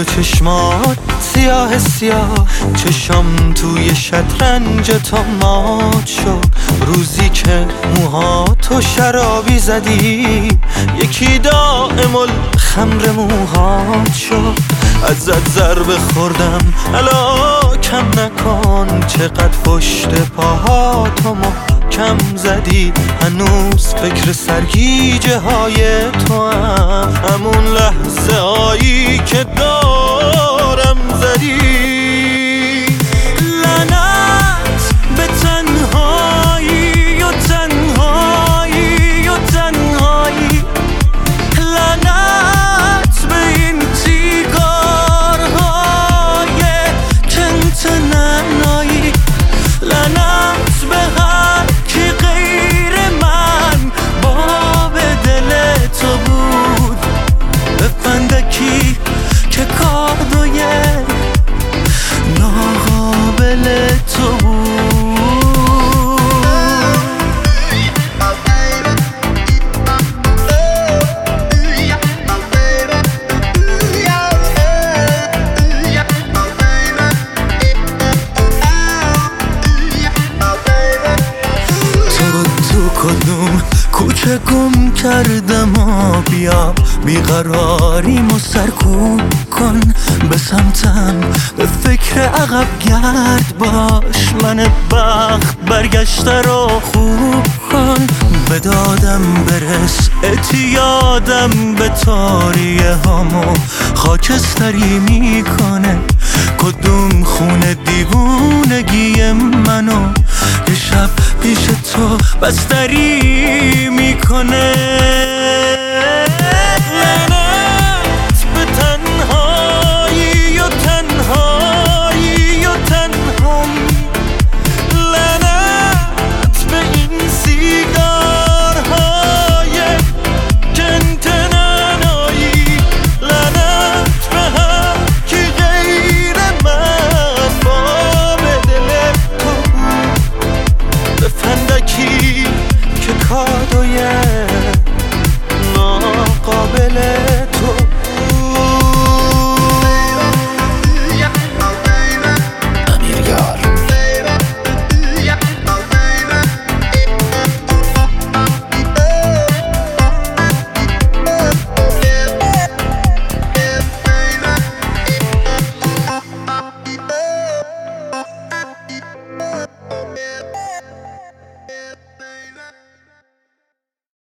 چشمات سیاه سیاه، چشم توی شطرنج تو مات شد. روزی که موهاتو شرابی زدی، یکی دائم الخمر موهات شد. ازت ضربه خوردم الا کم نکن، چقدر پشت پاهاتو محکم زدی. هنوز فکر سرگیجه های تو هم، همون لحظه هایی که دارم زدی. لعنت به تنهایی و تنهایی و تنهایی، لعنت به این تیگارهای کنت ننایی، لعنت به هر کی غیر من باب دل تو بود، به فندکی که کادوی ناقابل تو بود. تو کدوم کوچه گم کردم و بیا بیقراریمو سرکوب کن. به سمتم به فکر عقب گرد باش، من بخت برگشته رو خوب کن. به دادم برس اعتیادم به تاریه هامو خاکستری میکنه. کدوم خونه دیوونگی منو یه شب پیش تو بستری میکنه.